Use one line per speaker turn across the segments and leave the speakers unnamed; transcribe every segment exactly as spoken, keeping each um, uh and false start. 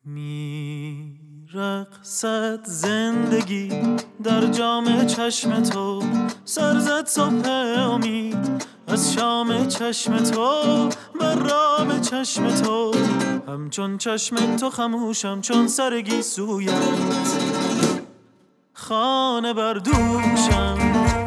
میرقصد زندگی در جام چشم تو، سر زد صبح امید از شام چشم تو، مرام چشم تو، همچون چشم تو خموشم چون سر گیسویت، خانه بر دوشم.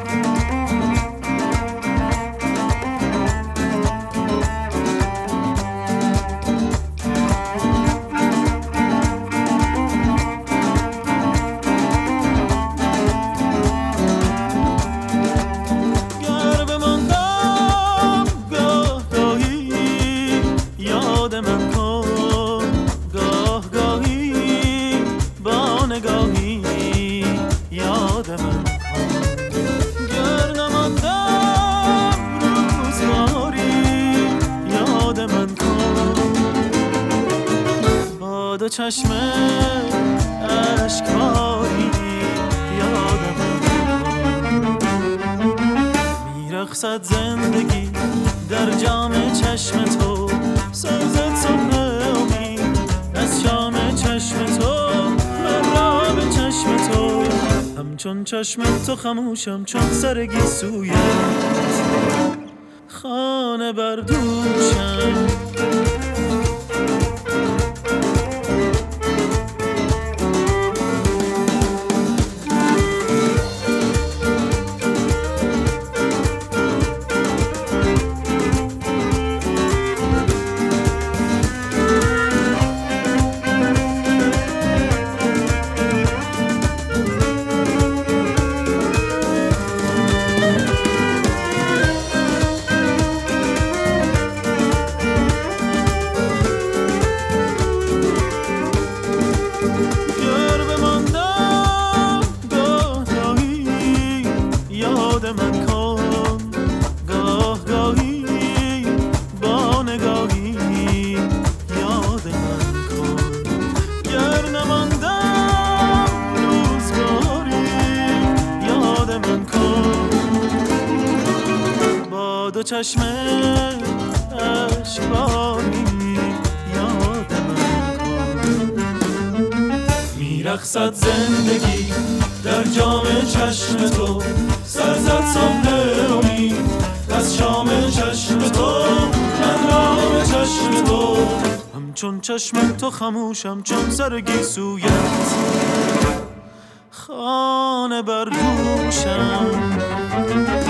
دو چشم اشکباری یادم میرقصد زندگی در جام چشم تو، سر زد صبح امید از شام چشم تو، مرام چشم تو، همچون چشم تو خموشم چون سر گیسویت، خانه بر دوشم. من کن گاه گاهی با نگاهی، یاد من کن گر نماندم روزگاری، یاد من کن با دو چشم اشکباری، یاد من کن. میرقصد زندگی در جام چشم تو، سر زد صبح امید از شام چشم تو، مرام چشم تو، همچون چشم تو خموشم چون سر گیسویت، خانه بر دوشم.